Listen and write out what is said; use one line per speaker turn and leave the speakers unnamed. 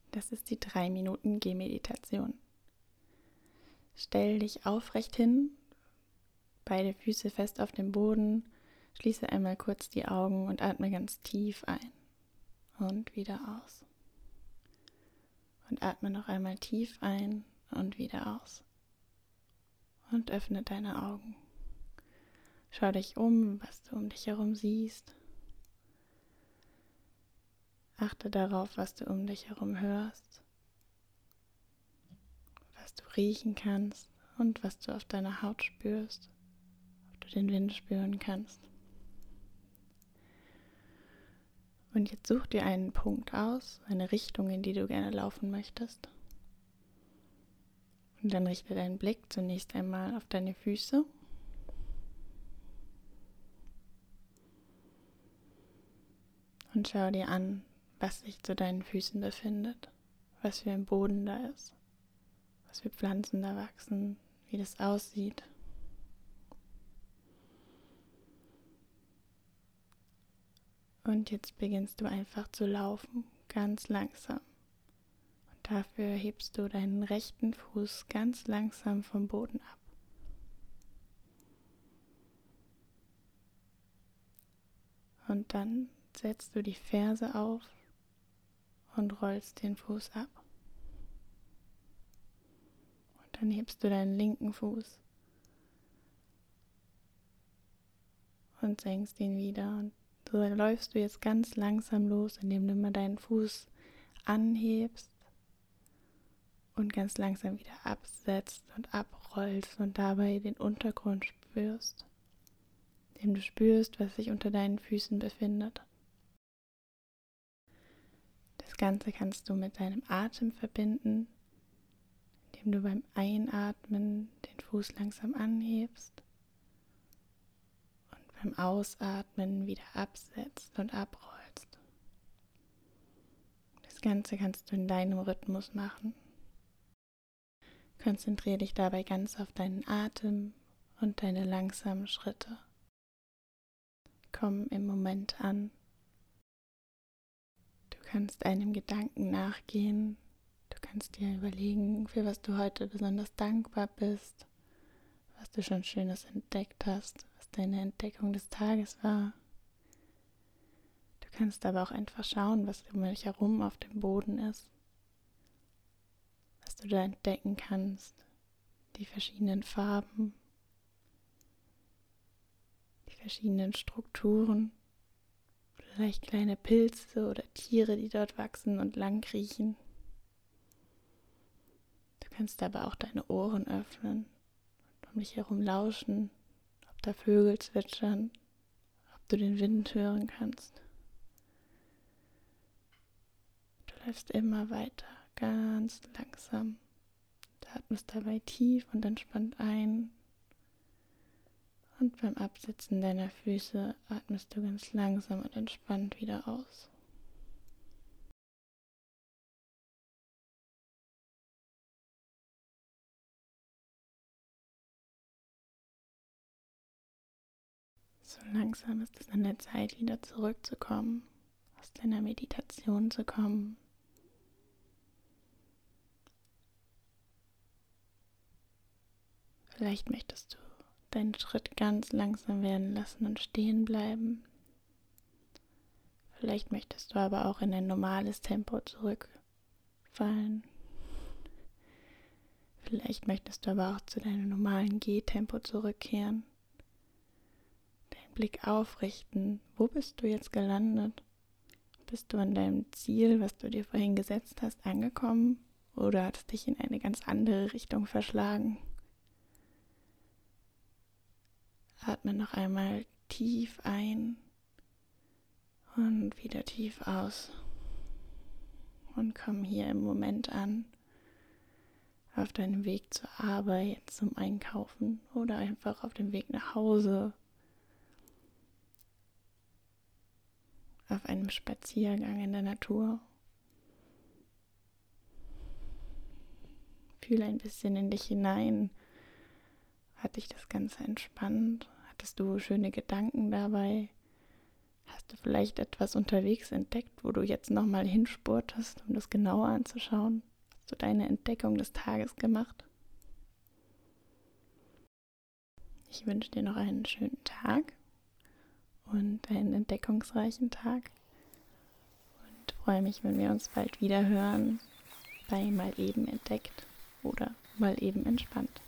Das ist die 3-Minuten-Gehmeditation. Stell dich aufrecht hin, beide Füße fest auf dem Boden, schließe einmal kurz die Augen und atme ganz tief ein und wieder aus. Und atme noch einmal tief ein und wieder aus. Und öffne deine Augen. Schau dich was du um dich herum siehst. Achte darauf, was du um dich herum hörst, was du riechen kannst und was du auf deiner Haut spürst, ob du den Wind spüren kannst. Und jetzt such dir einen Punkt aus, eine Richtung, in die du gerne laufen möchtest. Und dann richte deinen Blick zunächst einmal auf deine Füße. Und schau dir an, was sich zu deinen Füßen befindet, was für ein Boden da ist, was für Pflanzen da wachsen, wie das aussieht. Und jetzt beginnst du einfach zu laufen, ganz langsam. Und dafür hebst du deinen rechten Fuß ganz langsam vom Boden ab. Und dann setzt du die Ferse auf und rollst den Fuß ab. Und dann hebst du deinen linken Fuß und senkst ihn wieder. Und so läufst du jetzt ganz langsam los, indem du mal deinen Fuß anhebst und ganz langsam wieder absetzt und abrollst und dabei den Untergrund spürst, indem du spürst, was sich unter deinen Füßen befindet. Das Ganze kannst du mit deinem Atem verbinden, indem du beim Einatmen den Fuß langsam anhebst und beim Ausatmen wieder absetzt und abrollst. Das Ganze kannst du in deinem Rhythmus machen. Konzentriere dich dabei ganz auf deinen Atem und deine langsamen Schritte. Komm im Moment an. Du kannst einem Gedanken nachgehen. Du kannst dir überlegen, für was du heute besonders dankbar bist, was du schon Schönes entdeckt hast, was deine Entdeckung des Tages war. Du kannst aber auch einfach schauen, was um dich herum auf dem Boden ist, was du da entdecken kannst, die verschiedenen Farben, die verschiedenen Strukturen, vielleicht kleine Pilze oder Tiere, die dort wachsen und lang kriechen. Du kannst aber auch deine Ohren öffnen und um dich herum lauschen, ob da Vögel zwitschern, ob du den Wind hören kannst. Du läufst immer weiter, ganz langsam. Du atmest dabei tief und entspannt ein. Und beim Absitzen deiner Füße atmest du ganz langsam und entspannt wieder aus. So langsam ist es an der Zeit, wieder zurückzukommen, aus deiner Meditation zu kommen. Vielleicht möchtest du deinen Schritt ganz langsam werden lassen und stehen bleiben. Vielleicht möchtest du aber auch in ein normales Tempo zurückfallen. Vielleicht möchtest du aber auch zu deinem normalen Gehtempo zurückkehren. Deinen Blick aufrichten. Wo bist du jetzt gelandet? Bist du an deinem Ziel, was du dir vorhin gesetzt hast, angekommen? Oder hat es dich in eine ganz andere Richtung verschlagen? Atme noch einmal tief ein und wieder tief aus. Und komm hier im Moment an, auf deinem Weg zur Arbeit, zum Einkaufen oder einfach auf dem Weg nach Hause, auf einem Spaziergang in der Natur. Fühle ein bisschen in dich hinein. Hat dich das Ganze entspannt? Hattest du schöne Gedanken dabei? Hast du vielleicht etwas unterwegs entdeckt, wo du jetzt nochmal hinspurtest, um das genauer anzuschauen? Hast du deine Entdeckung des Tages gemacht? Ich wünsche dir noch einen schönen Tag und einen entdeckungsreichen Tag und freue mich, wenn wir uns bald wieder hören bei Mal eben entdeckt oder Mal eben entspannt.